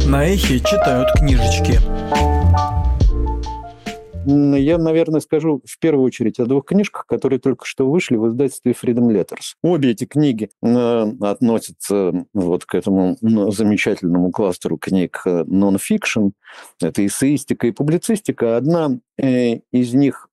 На эхе читают книжечки. Я, наверное, скажу в первую очередь о двух книжках, которые только что вышли в издательстве Freedom Letters. Обе эти книги относятся вот к этому замечательному кластеру книг non-fiction. Это эссеистика и публицистика. Одна из них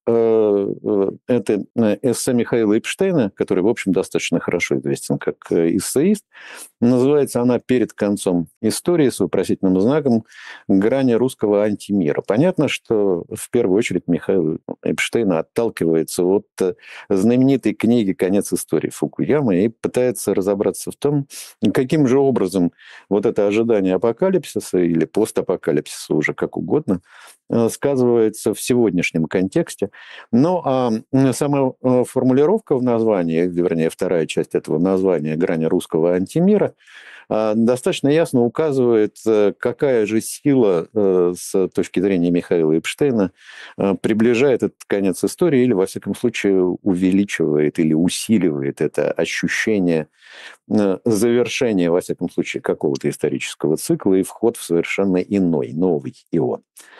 это эссе Михаила Эпштейна, который, в общем, достаточно хорошо известен как эссеист. Называется она «Перед концом истории» с вопросительным знаком «Грани русского антимира». Понятно, что в первую очередь Михаил Эпштейн отталкивается от знаменитой книги «Конец истории» Фукуямы и пытается разобраться в том, каким же образом вот это ожидание апокалипсиса или постапокалипсиса, уже как угодно, сказывается в сегодняшнем контексте. Ну, а сама формулировка в названии, вернее, вторая часть этого названия «Грани русского антимира», достаточно ясно указывает, какая же сила с точки зрения Михаила Эпштейна приближает этот конец истории или, во всяком случае, увеличивает или усиливает это ощущение завершения, во всяком случае, какого-то исторического цикла и вход в совершенно иной, новый ион.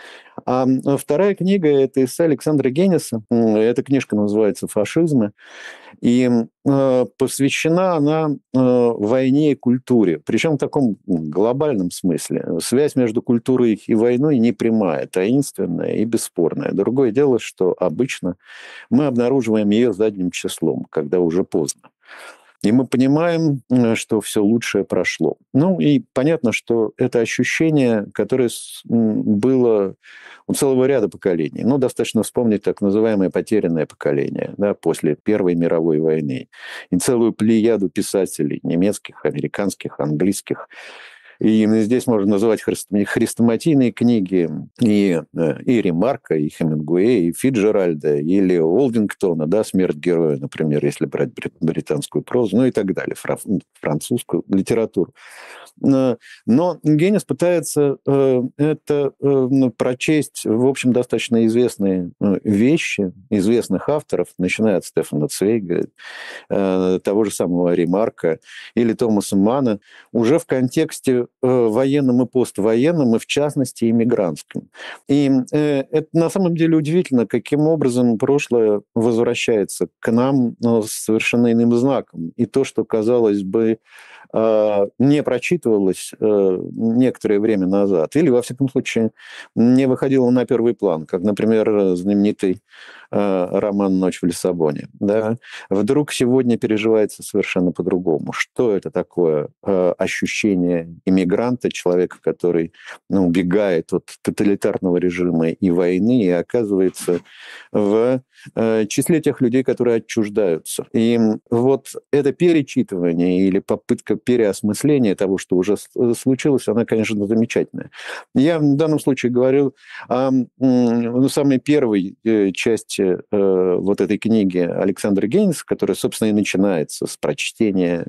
А вторая книга – это эссе Александра Генеса. Эта книжка называется «Фашизмы». И посвящена она войне и культуре. Причем в таком глобальном смысле. Связь между культурой и войной не прямая, таинственная и бесспорная. Другое дело, что обычно мы обнаруживаем ее задним числом, когда уже поздно. И мы понимаем, что все лучшее прошло. Ну, и понятно, что это ощущение, которое было у целого ряда поколений. Ну, достаточно вспомнить так называемое потерянное поколение, да, после Первой мировой войны. И целую плеяду писателей немецких, американских, английских. И здесь можно называть хрестоматийные книги и Ремарка, и Хемингуэя, и Фицджеральда, или Олдингтона, да, «Смерть героя», например, если брать британскую прозу, ну и так далее, французскую литературу. Но Генес пытается это прочесть, в общем, достаточно известные вещи, известных авторов, начиная от Стефана Цвейга, того же самого Ремарка или Томаса Манна, уже в контексте военном и поствоенном, и в частности иммигрантском. И это на самом деле удивительно, каким образом прошлое возвращается к нам с совершенно иным знаком. И то, что, казалось бы, не прочитывалось некоторое время назад, или, во всяком случае, не выходило на первый план, как, например, знаменитый роман «Ночь в Лиссабоне». Да? Вдруг сегодня переживается совершенно по-другому. Что это такое ощущение иммигранта, человека, который убегает от тоталитарного режима и войны и оказывается в числе тех людей, которые отчуждаются. И вот это перечитывание или попытка переосмысления того, что уже случилось, она, конечно, замечательная. Я в данном случае говорю о самой первой части вот этой книги Александра Генеса, которая, собственно, и начинается с прочтения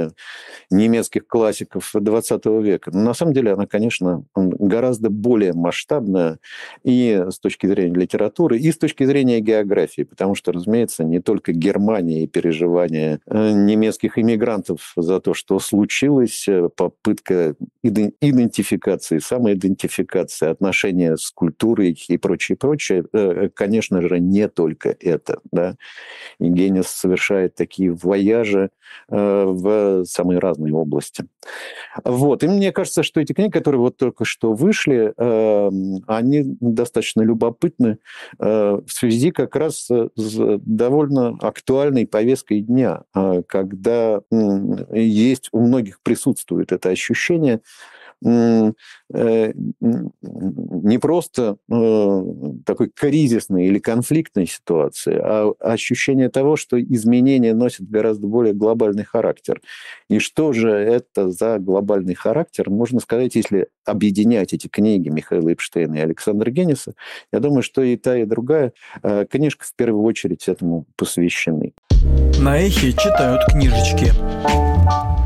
немецких классиков XX века. Но на самом деле она, конечно, гораздо более масштабная и с точки зрения литературы, и с точки зрения географии, потому что, разумеется, не только Германия и переживания немецких иммигрантов за то, что случилось, попытка идентификации, самоидентификации, отношения с культурой и прочее, конечно же, не только это. Да? И Генес совершает такие вояжи в самые разные области. Вот. И мне кажется, что эти книги, которые вот только что вышли, они достаточно любопытны в связи как раз с довольно актуальной повесткой дня, когда есть у многих присутствует это ощущение не просто такой кризисной или конфликтной ситуации, а ощущение того, что изменения носят гораздо более глобальный характер. И что же это за глобальный характер, можно сказать, если объединять эти книги Михаила Эпштейна и Александра Генеса, я думаю, что и та, и другая книжка в первую очередь этому посвящены. На эхе читают книжечки.